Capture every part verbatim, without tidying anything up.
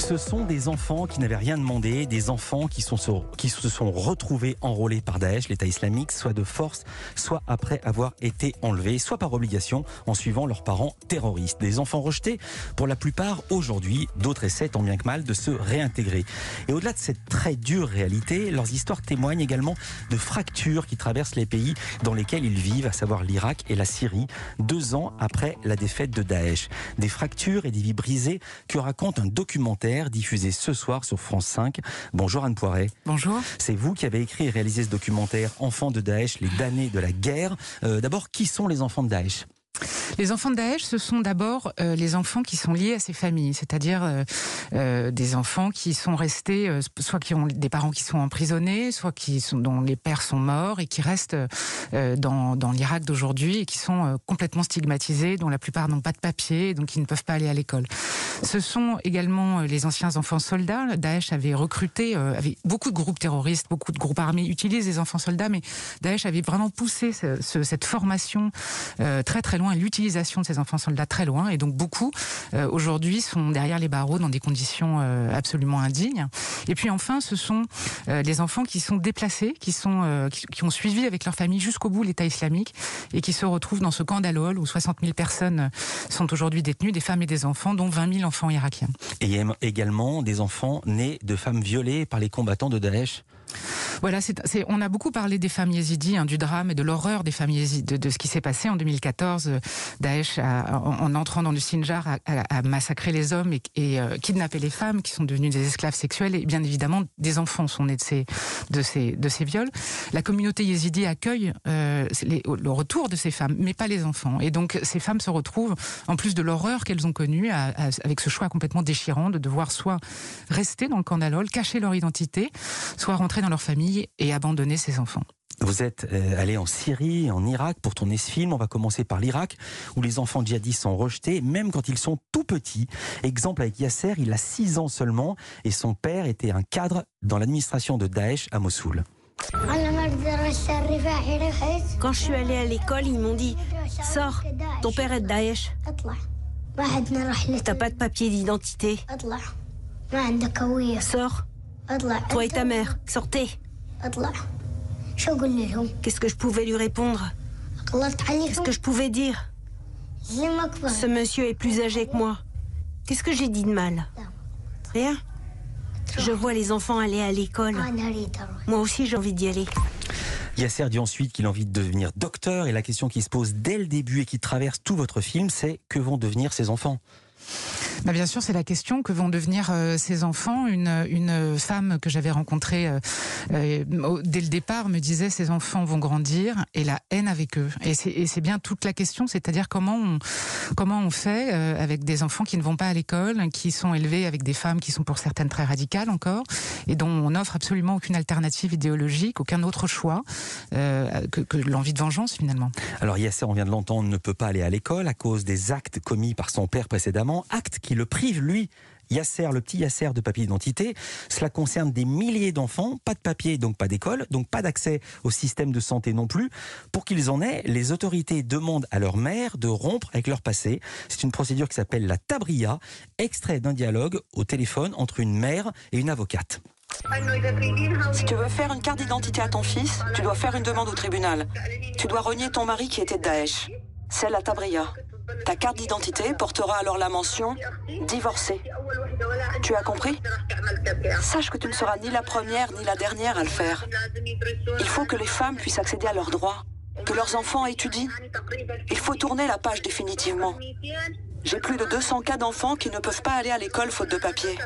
Ce sont des enfants qui n'avaient rien demandé, des enfants qui, sont, qui se sont retrouvés enrôlés par Daesh, l'État islamique, soit de force, soit après avoir été enlevés, soit par obligation en suivant leurs parents terroristes. Des enfants rejetés, pour la plupart aujourd'hui, d'autres essaient tant bien que mal de se réintégrer. Et au-delà de cette très dure réalité, leurs histoires témoignent également de fractures qui traversent les pays dans lesquels ils vivent, à savoir l'Irak et la Syrie, deux ans après la défaite de Daesh. Des fractures et des vies brisées que raconte un documentaire diffusé ce soir sur France cinq. Bonjour Anne Poiret. Bonjour. C'est vous qui avez écrit et réalisé ce documentaire Enfants de Daesh, les damnés de la guerre. Euh, d'abord, qui sont les enfants de Daesh ? Les enfants de Daesh, ce sont d'abord euh, les enfants qui sont liés à ces familles, c'est-à-dire euh, euh, des enfants qui sont restés, euh, soit qui ont des parents qui sont emprisonnés, soit qui sont, dont les pères sont morts et qui restent euh, dans, dans l'Irak d'aujourd'hui et qui sont euh, complètement stigmatisés, dont la plupart n'ont pas de papier, donc ils ne peuvent pas aller à l'école. Ce sont également les anciens enfants soldats. Daesh avait recruté, euh, avait beaucoup de groupes terroristes, beaucoup de groupes armés utilisent les enfants soldats, mais Daesh avait vraiment poussé ce, ce, cette formation euh, très très loin, l'utilisation de ces enfants soldats très loin, et donc beaucoup euh, aujourd'hui sont derrière les barreaux dans des conditions euh, absolument indignes. Et puis enfin, ce sont euh, les enfants qui sont déplacés, qui sont euh, qui, qui ont suivi avec leur famille jusqu'au bout l'État islamique et qui se retrouvent dans ce camp d'Al-Hol où soixante mille personnes sont aujourd'hui détenues, des femmes et des enfants, dont vingt mille enfants irakiens. Et il y a également des enfants nés de femmes violées par les combattants de Daesh. Voilà, c'est, c'est, on a beaucoup parlé des femmes yézidis, hein, du drame et de l'horreur des femmes yézidis, de, de ce qui s'est passé en deux mille quatorze. Daesh, a, en, en entrant dans le Sinjar, a, a, a massacré les hommes et, et euh, kidnappé les femmes qui sont devenues des esclaves sexuels. Et bien évidemment, des enfants sont nés de ces, de ces, de ces viols. La communauté yézidi accueille euh, les, le retour de ces femmes, mais pas les enfants. Et donc, ces femmes se retrouvent, en plus de l'horreur qu'elles ont connue, à, à, avec ce choix complètement déchirant de devoir soit rester dans le camp d'Al-Hol, cacher leur identité, soit rentrer dans leur famille et abandonner ses enfants. Vous êtes euh, allé en Syrie, en Irak pour tourner ce film. On va commencer par l'Irak, où les enfants djihadistes sont rejetés, même quand ils sont tout petits. Exemple avec Yasser, il a six ans seulement, et son père était un cadre dans l'administration de Daesh à Mossoul. Quand je suis allée à l'école, ils m'ont dit « Sors, ton père est de Daesh. T'as pas de papier d'identité. Sors, toi et ta mère, sortez. » Qu'est-ce que je pouvais lui répondre? Qu'est-ce que je pouvais dire? Ce monsieur est plus âgé que moi. Qu'est-ce que j'ai dit de mal? Rien. Je vois les enfants aller à l'école. Moi aussi, j'ai envie d'y aller. Yasser dit ensuite qu'il a envie de devenir docteur, et la question qui se pose dès le début et qui traverse tout votre film, c'est que vont devenir ces enfants ? Bah bien sûr, c'est la question, que vont devenir euh, ces enfants. Une, une femme que j'avais rencontrée euh, euh, dès le départ me disait: ces enfants vont grandir et la haine avec eux. Et c'est, et c'est bien toute la question, c'est-à-dire comment on, comment on fait euh, avec des enfants qui ne vont pas à l'école, qui sont élevés avec des femmes qui sont pour certaines très radicales encore, et dont on n'offre absolument aucune alternative idéologique, aucun autre choix euh, que, que l'envie de vengeance finalement. Alors Yasser, on vient de l'entendre, ne peut pas aller à l'école à cause des actes commis par son père précédemment, actes qui le prive, lui, Yasser, le petit Yasser, de papier d'identité. Cela concerne des milliers d'enfants, pas de papier, donc pas d'école, donc pas d'accès au système de santé non plus. Pour qu'ils en aient, les autorités demandent à leur mère de rompre avec leur passé. C'est une procédure qui s'appelle la tabria, extrait d'un dialogue au téléphone entre une mère et une avocate. Si tu veux faire une carte d'identité à ton fils, tu dois faire une demande au tribunal. Tu dois renier ton mari qui était de Daesh. C'est la tabria. Ta carte d'identité portera alors la mention « divorcé ». Tu as compris ? Sache que tu ne seras ni la première ni la dernière à le faire. Il faut que les femmes puissent accéder à leurs droits, que leurs enfants étudient. Il faut tourner la page définitivement. J'ai plus de deux cents cas d'enfants qui ne peuvent pas aller à l'école faute de papier.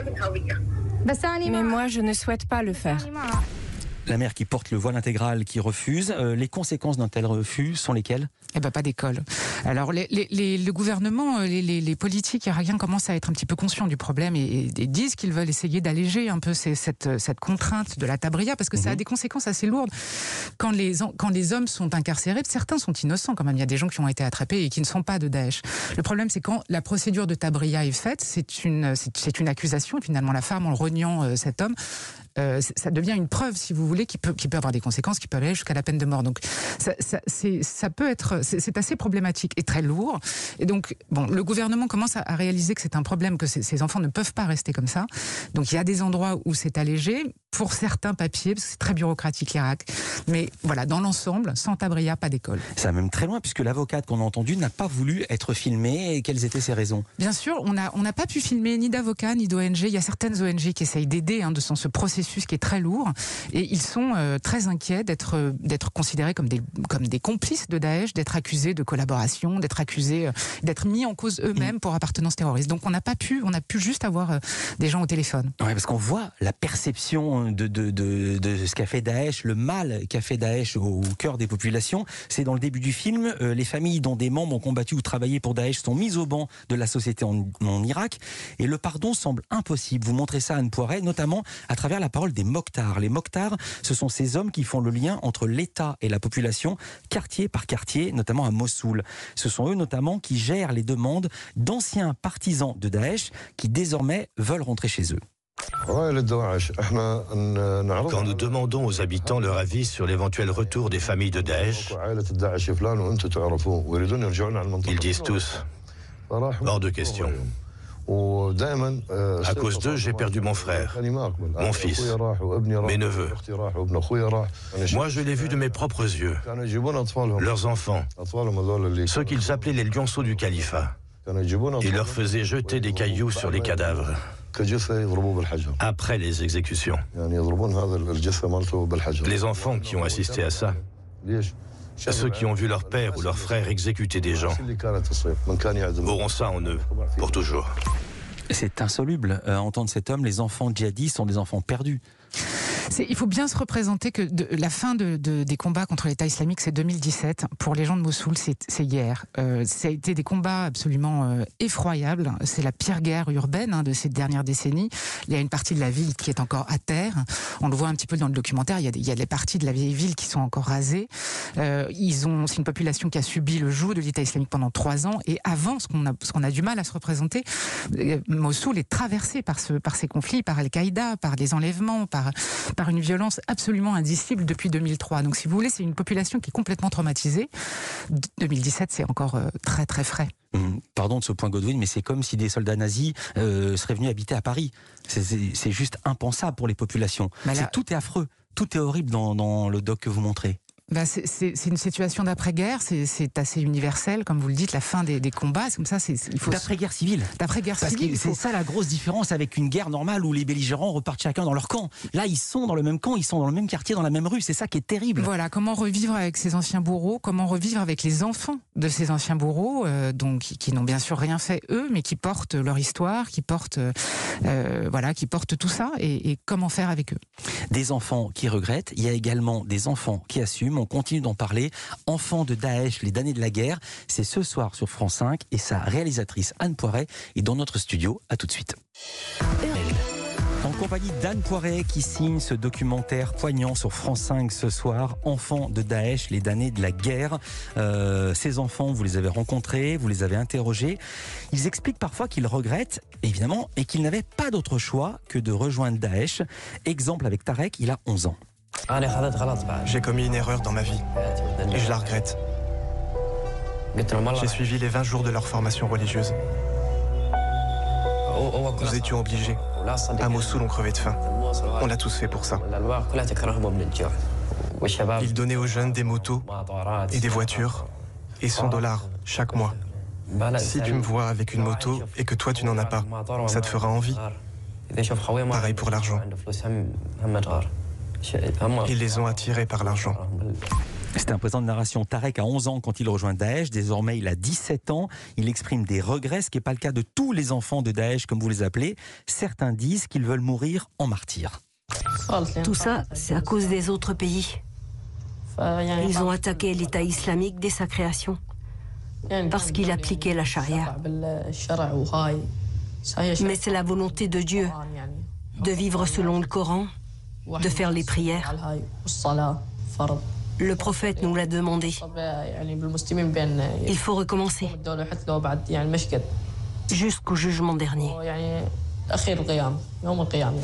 Mais moi, je ne souhaite pas le faire. La mère qui porte le voile intégral qui refuse. Euh, les conséquences d'un tel refus sont lesquelles ? Eh ben, pas d'école. Alors, les, les, les, le gouvernement, les, les, les politiques irakiens commencent à être un petit peu conscients du problème et, et, et disent qu'ils veulent essayer d'alléger un peu ces, cette, cette contrainte de la tabria, parce que mmh. ça a des conséquences assez lourdes. Quand les, quand les hommes sont incarcérés, certains sont innocents quand même. Il y a des gens qui ont été attrapés et qui ne sont pas de Daesh. Le problème, c'est quand la procédure de tabria est faite, c'est une, c'est, c'est une accusation. Et finalement, la femme, en reniant euh, cet homme, euh, ça devient une preuve, si vous voulez, qui peut, qui peut avoir des conséquences, qui peut aller jusqu'à la peine de mort. Donc ça, ça, c'est, ça peut être, c'est, c'est assez problématique et très lourd. Et donc, bon, le gouvernement commence à, à réaliser que c'est un problème, que ces, ces enfants ne peuvent pas rester comme ça. Donc il y a des endroits où c'est allégé, pour certains papiers, parce que c'est très bureaucratique l'Irak. Mais voilà, dans l'ensemble, sans Tabriya, pas d'école. Ça va même très loin, puisque l'avocate qu'on a entendue n'a pas voulu être filmée. Et quelles étaient ses raisons? Bien sûr, on n'a on n'a pas pu filmer ni d'avocats, ni d'O N G. Il y a certaines O N G qui essayent d'aider hein, de dans ce processus qui est très lourd. Et ils sont euh, très inquiets d'être, euh, d'être considérés comme des, comme des complices de Daesh, d'être accusés de collaboration, d'être accusés, euh, d'être mis en cause eux-mêmes pour appartenance terroriste. Donc on n'a pas pu, on a pu juste avoir euh, des gens au téléphone. Ouais, parce qu'on voit la perception de, de, de, de ce qu'a fait Daesh, le mal qu'a fait Daesh au, au cœur des populations. C'est dans le début du film, euh, les familles dont des membres ont combattu ou travaillé pour Daesh sont mises au banc de la société en, en Irak, et le pardon semble impossible. Vous montrez ça à Anne Poiret, notamment à travers la parole des Mokhtars. Les Mokhtars, ce sont ces hommes qui font le lien entre l'État et la population, quartier par quartier, notamment à Mossoul. Ce sont eux notamment qui gèrent les demandes d'anciens partisans de Daesh qui désormais veulent rentrer chez eux. Quand nous demandons aux habitants leur avis sur l'éventuel retour des familles de Daesh, ils disent tous « hors de question ». À cause d'eux, j'ai perdu mon frère, mon fils, mes neveux. Moi, je l'ai vu de mes propres yeux, leurs enfants, ceux qu'ils appelaient les lionceaux du califat. Ils leur faisaient jeter des cailloux sur les cadavres après les exécutions. Les enfants qui ont assisté à ça, ceux qui ont vu leur père ou leur frère exécuter des gens, auront ça en eux pour toujours. C'est insoluble à entendre cet homme. Les enfants djihadistes sont des enfants perdus. C'est, il faut bien se représenter que de, la fin de, de, des combats contre l'État islamique, c'est deux mille dix-sept. Pour les gens de Mossoul, c'est, c'est hier. Euh, ça a été des combats absolument euh, effroyables. C'est la pire guerre urbaine hein, de ces dernières décennies. Il y a une partie de la ville qui est encore à terre. On le voit un petit peu dans le documentaire. Il y a des, il y a des parties de la vieille ville qui sont encore rasées. Euh, ils ont, c'est une population qui a subi le joug de l'État islamique pendant trois ans. Et avant, ce qu'on a, ce qu'on a du mal à se représenter, euh, Mossoul est traversé par, ce, par ces conflits, par Al-Qaïda, par des enlèvements, par par une violence absolument indicible depuis deux mille trois. Donc si vous voulez, c'est une population qui est complètement traumatisée. deux mille dix-sept, c'est encore euh, très très frais. Mmh, pardon de ce point Godwin, mais c'est comme si des soldats nazis euh, seraient venus habiter à Paris. C'est, c'est, c'est juste impensable pour les populations. Là, c'est, tout est affreux, tout est horrible dans, dans le doc que vous montrez. Ben c'est, c'est, c'est une situation d'après-guerre, c'est, c'est assez universel, comme vous le dites, la fin des, des combats, c'est comme ça. C'est, il faut d'après-guerre civile. D'après-guerre Parce civile. Que c'est faut... ça la grosse différence avec une guerre normale où les belligérants repartent chacun dans leur camp. Là, ils sont dans le même camp, ils sont dans le même quartier, dans la même rue. C'est ça qui est terrible. Voilà, comment revivre avec ces anciens bourreaux, comment revivre avec les enfants de ces anciens bourreaux, euh, donc qui, qui n'ont bien sûr rien fait eux, mais qui portent leur histoire, qui portent, euh, voilà, qui portent tout ça, et, et comment faire avec eux. Des enfants qui regrettent. Il y a également des enfants qui assument. On continue d'en parler. Enfants de Daesh, les damnés de la guerre, c'est ce soir sur France cinq et sa réalisatrice Anne Poiret est dans notre studio. À tout de suite. En compagnie d'Anne Poiret qui signe ce documentaire poignant sur France cinq ce soir, Enfants de Daesh, les damnés de la guerre. Euh, ces enfants, vous les avez rencontrés, vous les avez interrogés. Ils expliquent parfois qu'ils regrettent, évidemment, et qu'ils n'avaient pas d'autre choix que de rejoindre Daesh. Exemple avec Tarek, il a onze ans. J'ai commis une erreur dans ma vie et je la regrette. J'ai suivi les vingt jours de leur formation religieuse. Nous étions obligés. À Mossoul, on crevait de faim. On l'a tous fait pour ça. Ils donnaient aux jeunes des motos et des voitures et cent dollars chaque mois. Si tu me vois avec une moto et que toi tu n'en as pas, ça te fera envie. Pareil pour l'argent. Ils les ont attirés par l'argent. C'était un présent de narration. Tarek a onze ans quand il rejoint Daesh. Désormais, il a dix-sept ans. Il exprime des regrets, ce qui n'est pas le cas de tous les enfants de Daesh, comme vous les appelez. Certains disent qu'ils veulent mourir en martyrs. Tout ça, c'est à cause des autres pays. Ils ont attaqué l'État islamique dès sa création, parce qu'il appliquait la charia. Mais c'est la volonté de Dieu de vivre selon le Coran, de faire les prières. Le prophète nous l'a demandé. Il faut recommencer jusqu'au jugement dernier.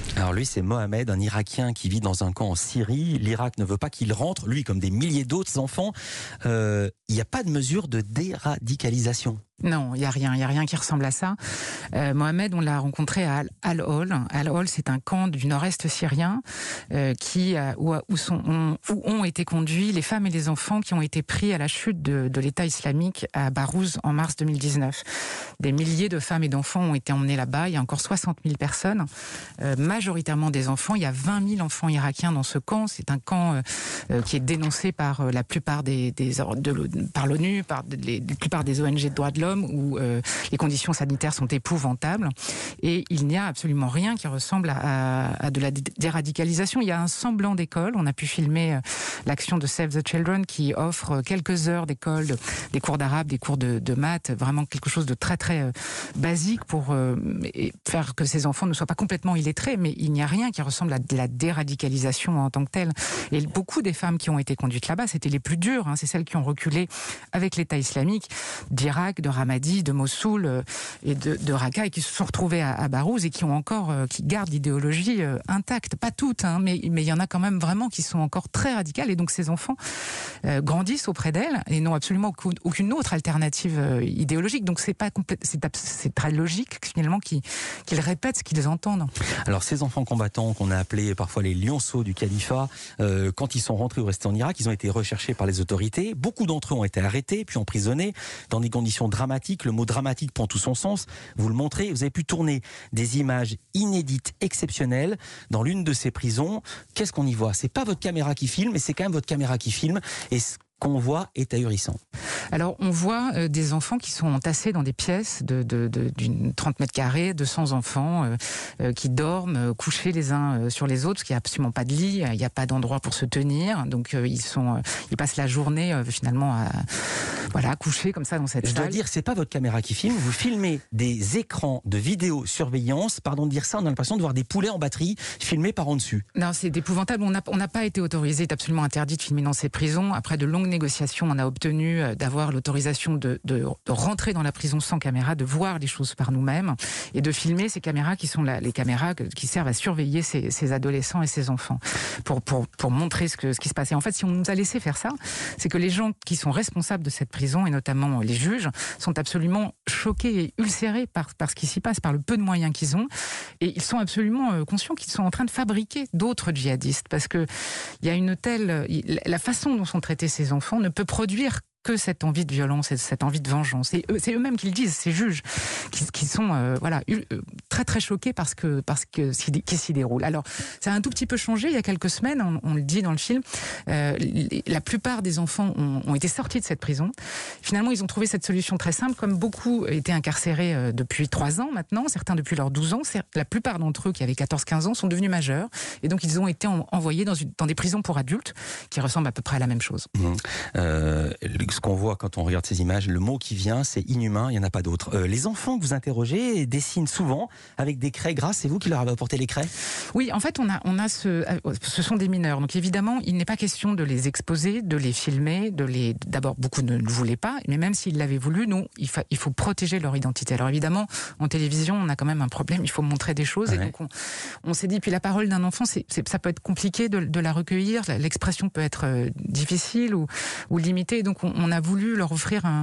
Alors lui, c'est Mohamed, un Irakien qui vit dans un camp en Syrie. L'Irak ne veut pas qu'il rentre, lui comme des milliers d'autres enfants. Euh, il n'y a pas de mesure de déradicalisation. Non, il n'y a rien, il n'y a rien qui ressemble à ça. Euh, Mohamed, on l'a rencontré à Al-Hol. Al-Hol, c'est un camp du nord-est syrien euh, qui, euh, où, où, sont, ont, où ont été conduits les femmes et les enfants qui ont été pris à la chute de, de l'État islamique à Barouz en mars deux mille dix-neuf. Des milliers de femmes et d'enfants ont été emmenés là-bas. Il y a encore soixante mille personnes, euh, majoritairement des enfants. Il y a vingt mille enfants irakiens dans ce camp. C'est un camp euh, qui est dénoncé par euh, la plupart des, des de, par l'ONU, par les, la plupart des O N G de droits de l'homme, où euh, les conditions sanitaires sont épouvantables et il n'y a absolument rien qui ressemble à, à, à de la déradicalisation. Il y a un semblant d'école. On a pu filmer euh, l'action de Save the Children qui offre quelques heures d'école, de, des cours d'arabe, des cours de, de maths, vraiment quelque chose de très très euh, basique pour euh, faire que ces enfants ne soient pas complètement illettrés, mais il n'y a rien qui ressemble à de la déradicalisation en tant que telle. Et beaucoup des femmes qui ont été conduites là-bas, c'était les plus dures, hein, c'est celles qui ont reculé avec l'État islamique d'Irak, de Ramadi, de Mossoul euh, et de, de Raqqa, et qui se sont retrouvées à, à Barouz et qui ont encore, euh, qui gardent l'idéologie euh, intacte. Pas toutes, hein, mais mais il y en a quand même vraiment qui sont encore très radicales. Et donc ces enfants euh, grandissent auprès d'elles et n'ont absolument aucune autre alternative euh, idéologique. Donc c'est pas complè- c'est, c'est très logique finalement qu'ils, qu'ils répètent ce qu'ils entendent. Alors ces enfants combattants qu'on a appelés parfois les lionceaux du califat, euh, quand ils sont rentrés ou restés en Irak, ils ont été recherchés par les autorités. Beaucoup d'entre eux ont été arrêtés puis emprisonnés dans des conditions dramatiques. Le mot dramatique prend tout son sens. Vous le montrez, vous avez pu tourner des images inédites, exceptionnelles, dans l'une de ces prisons. Qu'est-ce qu'on y voit ? C'est pas votre caméra qui filme, mais c'est quand même votre caméra qui filme. Et ce qu'on voit est ahurissant. Alors, on voit euh, des enfants qui sont entassés dans des pièces de, de, de, d'une trente mètres carrés, deux cents enfants euh, euh, qui dorment euh, couchés les uns euh, sur les autres, parce qu'il n'y a absolument pas de lit, il n'y a pas d'endroit pour se tenir. Donc, euh, ils sont, euh, ils passent la journée euh, finalement à, voilà, couchés comme ça dans cette Je salle. dois dire, c'est pas votre caméra qui filme. Vous filmez des écrans de vidéosurveillance. Pardon de dire ça, on a l'impression de voir des poulets en batterie filmés par en dessus. Non, c'est épouvantable. On n'a on n'a pas été autorisé, c'est absolument interdit de filmer dans ces prisons. Après de longues négociations, on a obtenu d'avoir l'autorisation de, de, de rentrer dans la prison sans caméra, de voir les choses par nous-mêmes et de filmer ces caméras qui sont la, les caméras qui servent à surveiller ces, ces adolescents et ces enfants pour, pour, pour montrer ce, que, ce qui se passe. Et en fait, si on nous a laissé faire ça, c'est que les gens qui sont responsables de cette prison, et notamment les juges, sont absolument choqués et ulcérés par, par ce qui s'y passe, par le peu de moyens qu'ils ont. Et ils sont absolument conscients qu'ils sont en train de fabriquer d'autres djihadistes, parce que il y a une telle... La façon dont sont traités ces enfants ne peut produire que cette envie de violence et cette envie de vengeance. Et eux, c'est eux-mêmes qui le disent, ces juges, qui, qui sont euh, voilà, très très choqués parce que, parce que ce qui s'y déroule. Alors, ça a un tout petit peu changé il y a quelques semaines, on, on le dit dans le film, euh, la plupart des enfants ont, ont été sortis de cette prison. Finalement, ils ont trouvé cette solution très simple, comme beaucoup étaient incarcérés euh, depuis trois ans maintenant, certains depuis leurs douze ans, la plupart d'entre eux qui avaient quatorze quinze ans sont devenus majeurs, et donc ils ont été en, envoyés dans, une, dans des prisons pour adultes, qui ressemblent à peu près à la même chose. Mmh. Euh, ce qu'on voit quand on regarde ces images, le mot qui vient, c'est inhumain, il n'y en a pas d'autre. Euh, les enfants que vous interrogez dessinent souvent avec des craies grasses, c'est vous qui leur avez apporté les craies ? Oui, en fait, on a, on a ce, ce sont des mineurs. Donc évidemment, il n'est pas question de les exposer, de les filmer, de les. D'abord, beaucoup ne le voulaient pas, mais même s'ils l'avaient voulu, nous, il, fa... il faut protéger leur identité. Alors évidemment, en télévision, on a quand même un problème, il faut montrer des choses. Ouais. Et donc on, on s'est dit, puis la parole d'un enfant, c'est, c'est, ça peut être compliqué de, de la recueillir, l'expression peut être euh, difficile ou, ou limitée. Donc on, on a voulu leur offrir un,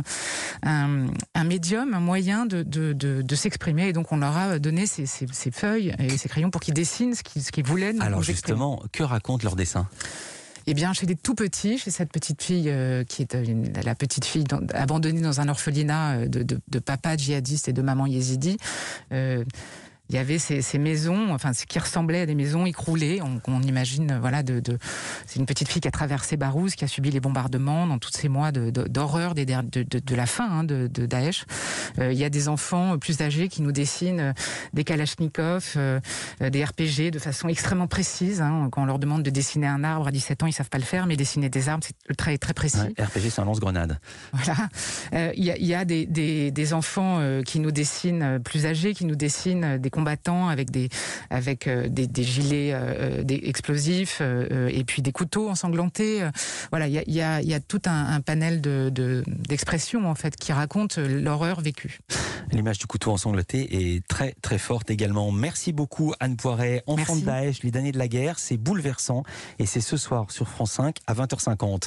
un, un médium, un moyen de, de, de, de s'exprimer. Et donc, on leur a donné ces, ces, ces feuilles et ces crayons pour qu'ils dessinent ce qu'ils, ce qu'ils voulaient. Alors justement, que racontent leurs dessins ? Eh bien, chez des tout petits, chez cette petite fille euh, qui est une, la petite fille dans, abandonnée dans un orphelinat de, de, de papa djihadiste et de maman yézidi, euh, il y avait ces, ces maisons, enfin ce qui ressemblait à des maisons écroulées. On, on imagine, voilà, de, de, c'est une petite fille qui a traversé Barouz, qui a subi les bombardements dans tous ces mois de, de, d'horreur des, de, de, de la fin hein, de, de Daesh. Euh, il y a des enfants plus âgés qui nous dessinent des kalachnikovs, euh, des R P G de façon extrêmement précise. Hein. Quand on leur demande de dessiner un arbre à dix-sept ans, ils savent pas le faire, mais dessiner des arbres, c'est très très précis. Ouais, R P G, c'est un lance-grenade. Voilà. Euh, il y a, il y a des, des, des enfants euh, qui nous dessinent plus âgés, qui nous dessinent des combattants avec des, avec, euh, des, des gilets euh, des explosifs euh, et puis des couteaux ensanglantés. Voilà, il y a, y a, y a tout un, un panel de, de, d'expressions en fait, qui racontent l'horreur vécue. L'image du couteau ensanglanté est très très forte également. Merci beaucoup Anne Poiret. Enfant Merci. de Daesh, les damnés de la guerre, c'est bouleversant et c'est ce soir sur France cinq à vingt heures cinquante.